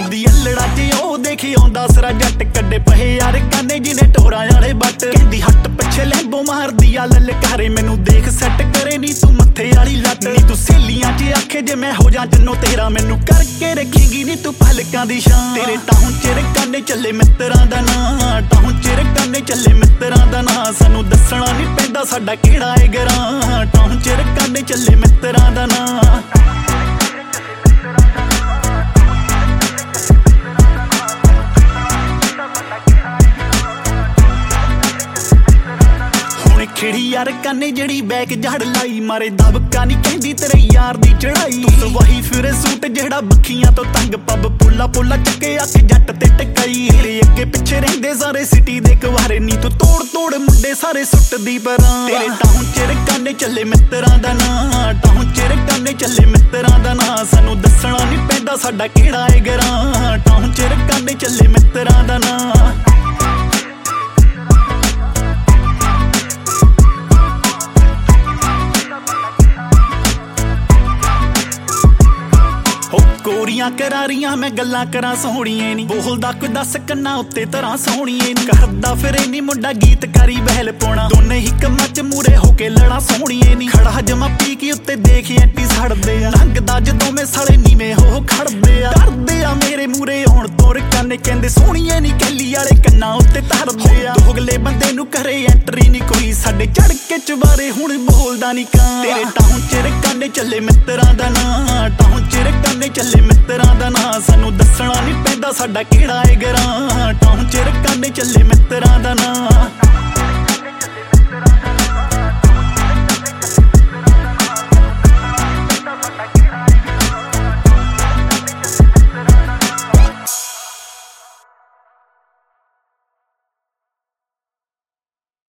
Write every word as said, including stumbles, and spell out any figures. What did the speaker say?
ਫਿਰਦੀ ਅਲੜਾ ਚ ਉਹ ਦੇਖੀ ਆਉਂਦਾ ਸਰਾ ਜੱਟ ਕੱਢੇ ਪਹੇ ਯਾਰ ਕਾਨੇ ਜਿਹਨੇ ਟੋਰਾਂ ਵਾਲੇ ਬੱਟ ਕਹਿੰਦੀ ਹੱਟ ਪਿੱਛੇ ਲੈਂਬੋ ਮਾਰਦੀ ਆ ਲਲਕਾਰੇ ਮੈਨੂੰ ਦੇਖ ਸੈੱਟ ਕਰੇ ਨੀ ਤੂੰ ਮੱਥੇ ਵਾਲੀ ਲੱਤ ਨੀ ਤੂੰ ਸਹੇਲੀਆਂ ਚ ਆਖੇ ਜੇ ਮੈਂ ਹੋ ਜਾ ਜੰਨੋ ਤੇਰਾ ਮੈਨੂੰ ਕਰਕੇ ਰੱਖੇਗੀ ਨੀ ਤੂੰ ਪਲਕਾਂ ਦੀ ਸ਼ਾਨ ਤੇਰੇ ਟਾਉਂ ਚ ਕਾਨੇ ਚੱਲੇ ਮਿੱਤਰਾਂ ਦਾ ਨਾਂ ਟਾਉਂ ਚ ਕਾਨੇ ਚੱਲੇ ਮਿੱਤਰਾਂ ਦਾ ਨਾਂ ਸਾਨੂੰ ਦੱਸਣਾ ਨੀ ਪੈਂਦਾ ਸਾਡਾ ਕਿਹੜਾ ਏ ਗਰਾਂ ਟਾਉਂ ਚ ਕਾਨੇ ਚੱਲੇ ਮਿੱਤਰਾਂ ਦਾ ਨਾਂ ਖਿੜੀ ਯਾਰ ਕਾਨੇ ਜਿਹੜੀ ਬੈਕ ਜੜ ਲਾਈ ਮਾਰੇ ਦਬਕਾ ਨੀ ਕਹਿੰਦੀ ਤੇਰੇ ਯਾਰ ਦੀ ਚੜਾਈ ਤੂੰ ਸਵਾਹੀ ਫਿਰੇ ਸੂਟ ਜਿਹੜਾ ਬੱਖੀਆਂ ਤੋਂ ਤੰਗ ਪੱਬ ਪੁੱਲਾ ਪੁੱਲਾ ਚੱਕੇ ਅੱਖ ਜੱਟ ਤੇ ਟਕਾਈ ਤੇਰੇ ਅੱਗੇ ਪਿੱਛੇ ਰਹਿੰਦੇ ਸਾਰੇ ਸਿਟੀ ਦੇ ਕੁਵਾਰੇ ਨੀ ਤੂੰ ਤੋੜ ਤੋੜ ਮੁੰਡੇ ਸਾਰੇ ਸੁੱਟਦੀ ਪਰਾਂ ਤੇਰੇ ਟਾਉਂ ਚ ਕਾਨੇ ਚੱਲੇ ਮਿੱਤਰਾਂ ਦਾ ਨਾਂ ਟਾਉਂ ਚ ਕਾਨੇ ਚੱਲੇ ਮਿੱਤਰਾਂ ਦਾ ਨਾਂ ਸਾਨੂੰ ਦੱਸਣਾ ਨੀ ਪੈਂਦਾ ਸਾਡਾ ਕਿਹੜਾ ਏ ਗਰਾਂ ਟਾਉਂ ਚ ਕਾਨੇ ਚੱਲੇ ਮਿੱਤਰਾਂ ਦਾ ਨਾਂ ਕੋਰੀਆਂ ਕਰਾਰੀਆਂ ਮੈਂ ਗੱਲਾਂ ਕਰਾਂ ਸੋਹਣੀਏ ਨੀ ਬੋਲਦਾ ਕੋਈ ਦੱਸ ਕੰਨਾਂ ਉੱਤੇ ਤਰ੍ਹਾਂ ਸੋਹਣੀਏ ਨੀ ਕਰਦਾ ਫਿਰੇ ਨੀ ਮੁੰਡਾ ਗੀਤਕਾਰੀ ਬਹਿਲ ਪਾਉਣਾ ਦੋਨੇ ਹੀ ਕੰਮਾਂ ਚ ਮੂਰੇ ਹੋ ਕੇ ਲੜਾ ਸੋਹਣੀਏ ਨੀ ਖੜਾ ਜਮਾ ਪੀ ਕੇ ਉੱਤੇ ਦੇਖ ਐਂਟੀ ਛੱਡਦੇ ਆ ਲੰਘਦਾ ਜਦੋਂ ਮੈਂ ਸਾਲੇ ਨੀਵੇਂ ਹੋ ਖੜਦੇ ਆ ਡਰਦੇ ਆ ਮੇਰੇ ਮੂਰੇ ਆਉਣ ਤੋਂ ਕੰਨੇ ਕਹਿੰਦੇ ਸੋਹਣੀਏ ਨੀ ਕੈਲੀ ਵਾਲੇ ਕੰਨਾਂ ਉੱਤੇ ਧਰਦੇ ਆ ਦੋਗਲੇ ਬੰਦੇ ਨੂੰ ਕਰੇ ਐਂਟਰੀ ਨੀ ਕੋਈ ਸਾਡੇ ਚੜ ਕੇ ਚਵਾਰੇ ਹੁਣ ਬੋਲਦਾ ਨੀ ਕਾਂ ਤੇਰੇ ਟਾਉਂ ਚ ਕਾਨੇ ਚੱਲੇ ਮਿੱਤਰਾਂ ਦਾ ਨਾਂ ਟਾਉਂ ਚ ਕਾਨੇ ਚੱਲੇ ਮਿੱਤਰਾਂ ਦਾ ਨਾਂ ਸਾਨੂੰ ਦੱਸਣਾ ਨੀ ਪੈਂਦਾ ਸਾਡਾ ਕਿਹੜਾ ਏ ਗਰਾਂ ਟਾਉਂ ਚ ਕਾਨੇ ਚੱਲੇ ਮਿੱਤਰਾਂ ਦਾ ਨਾਂ